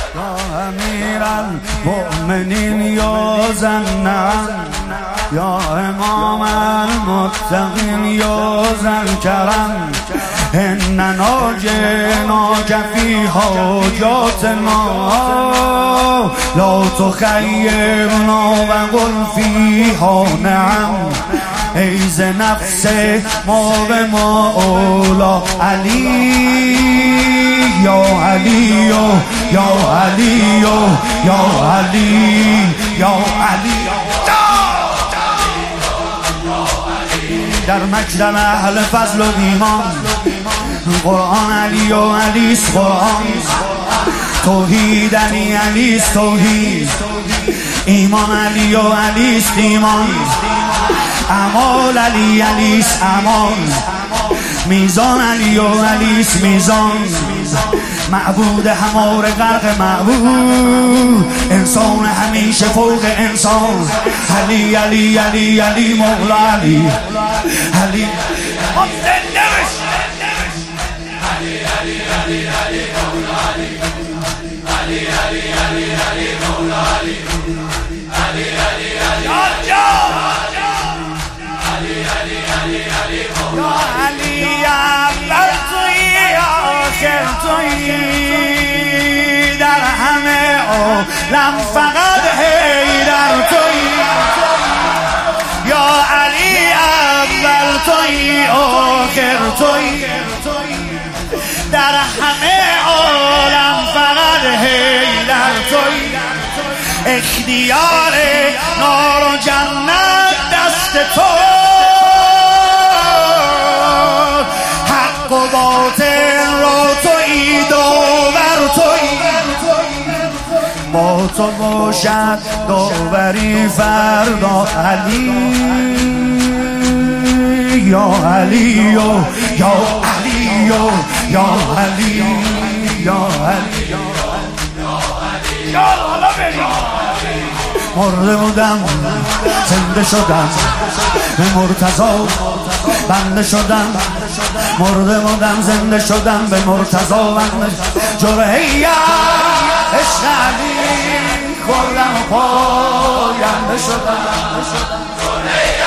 یا امیر المؤمنین یا زنم، یا امام المتقین یا ذوالکرم، اننا جئناک فی حاجاتنا لا تخیرنا و قل فیها نعم. ای ز نفس ما به ما اولا علی یا علی یا علی یا علی یا علی. در مکتب اهل فضل و ایمان قرآن علی و علیست قرآن، توحید علی علیست توحید، ایمان علی و علیست ایمان، اعمال علی علیست اعمال، میزان علی و علیست میزان، معبود همار غرق معبود، انسان همیشه فوق انسان، علی علی علی علی مولا علی علی اول تویی آخر تویی، در همه عالم فقط حیدر تویی. یا علی اول تویی آخر تویی، در همه عالم فقط حیدر تویی. اختیار نار و جنت دست تو، حق و باطل را تویی داور تویی. با تو باشد داوری فردا علی یا علی یا علی یا علی یا علی. مرده بودم زنده شدم به مرتضی بنده شدم، مرده بودم زنده شدم به مرتضی بنده. جرعیت عشق علی خوردم و پاینده شدم.